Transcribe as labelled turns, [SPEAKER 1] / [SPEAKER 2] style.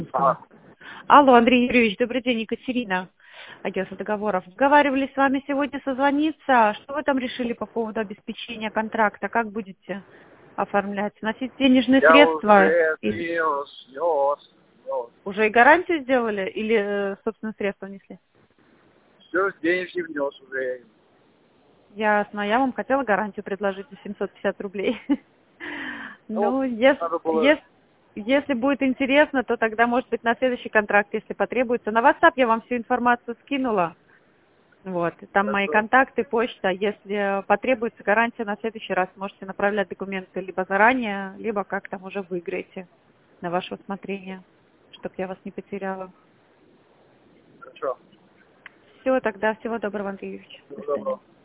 [SPEAKER 1] Ага.
[SPEAKER 2] Алло, Андрей Юрьевич, добрый день, Екатерина, агентство договоров. Договаривались с вами сегодня созвониться. Что вы там решили по поводу обеспечения контракта? Как будете оформлять? Носить денежные
[SPEAKER 1] Я
[SPEAKER 2] средства?
[SPEAKER 1] уже
[SPEAKER 2] Или
[SPEAKER 1] внес.
[SPEAKER 2] уже и гарантию сделали? Или собственные средства внесли?
[SPEAKER 1] Все, денежки внес уже.
[SPEAKER 2] Ясно. Я вам хотела гарантию предложить за 750 рублей.
[SPEAKER 1] Ну,
[SPEAKER 2] Ну,
[SPEAKER 1] надо было...
[SPEAKER 2] если будет интересно, то тогда, может быть, на следующий контракт, если потребуется. На WhatsApp я вам всю информацию скинула. Вот, там мои
[SPEAKER 1] Хорошо.
[SPEAKER 2] контакты, почта. Если потребуется гарантия на следующий раз, можете направлять документы либо заранее, либо как там уже выиграете на ваше усмотрение, чтобы я вас не потеряла.
[SPEAKER 1] Хорошо.
[SPEAKER 2] Все, тогда всего доброго, Андрей Юрьевич. До
[SPEAKER 1] Всего
[SPEAKER 2] свидания.
[SPEAKER 1] доброго.